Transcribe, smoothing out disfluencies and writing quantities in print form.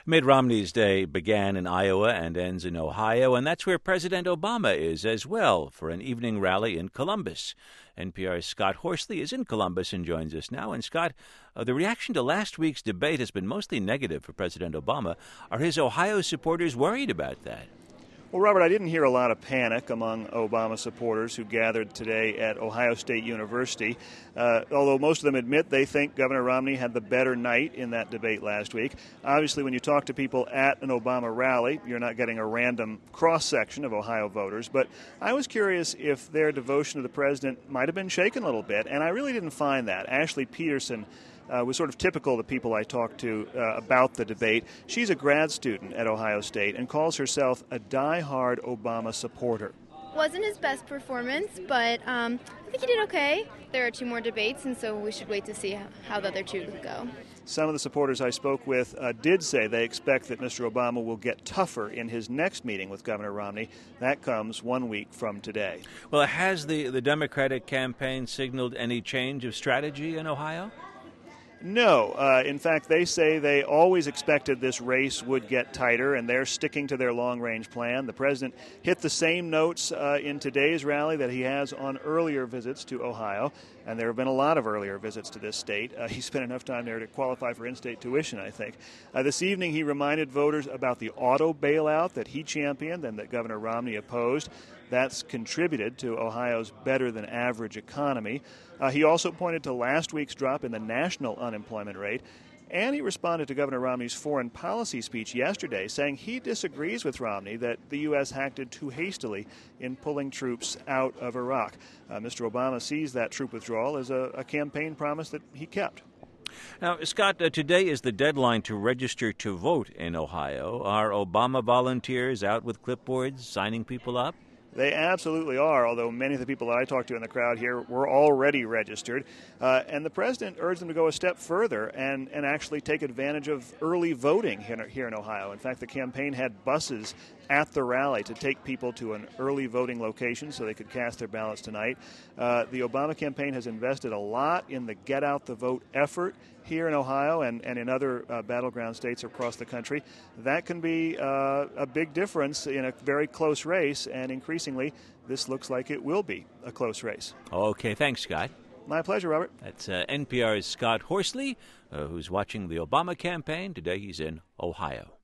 Mitt Romney's day began in Iowa and ends in Ohio, and that's where President Obama is as well for an evening rally in Columbus. NPR's Scott Horsley is in Columbus and joins us now. And Scott, the reaction to last week's debate has been mostly negative for President Obama. Are his Ohio supporters worried about that? Well, Robert, I didn't hear a lot of panic among Obama supporters who gathered today at Ohio State University, although most of them admit they think Governor Romney had the better night in that debate last week. Obviously, when you talk to people at an Obama rally, you're not getting a random cross-section of Ohio voters, but I was curious if their devotion to the president might have been shaken a little bit, and I really didn't find that. Ashley Peterson was sort of typical of the people I talked to about the debate. She's a grad student at Ohio State and calls herself a die-hard Obama supporter. Wasn't his best performance, but I think he did okay. There are two more debates, and so we should wait to see how the other two go. Some of the supporters I spoke with did say they expect that Mr. Obama will get tougher in his next meeting with Governor Romney. That comes 1 week from today. Well, has the Democratic campaign signaled any change of strategy in Ohio? No. In fact, they say they always expected this race would get tighter, and they're sticking to their long-range plan. The president hit the same notes in today's rally that he has on earlier visits to Ohio, and there have been a lot of earlier visits to this state. He spent enough time there to qualify for in-state tuition, I think. This evening, he reminded voters about the auto bailout that he championed and that Governor Romney opposed. That's contributed to Ohio's better-than-average economy. He also pointed to last week's drop in the national unemployment rate, and he responded to Governor Romney's foreign policy speech yesterday, saying he disagrees with Romney that the U.S. acted too hastily in pulling troops out of Iraq. Mr. Obama sees that troop withdrawal as a campaign promise that he kept. Now, Scott, today is the deadline to register to vote in Ohio. Are Obama volunteers out with clipboards signing people up? They absolutely are, although many of the people that I talked to in the crowd here were already registered. And the president urged them to go a step further and actually take advantage of early voting here in Ohio. In fact, the campaign had buses at the rally to take people to an early voting location so they could cast their ballots tonight. The Obama campaign has invested a lot in the Get Out the Vote effort here in Ohio and in other battleground states across the country. That can be a big difference in a very close race, and increasingly this looks like it will be a close race. Okay, thanks, Scott. My pleasure, Robert. That's NPR's Scott Horsley, who's watching the Obama campaign. Today he's in Ohio.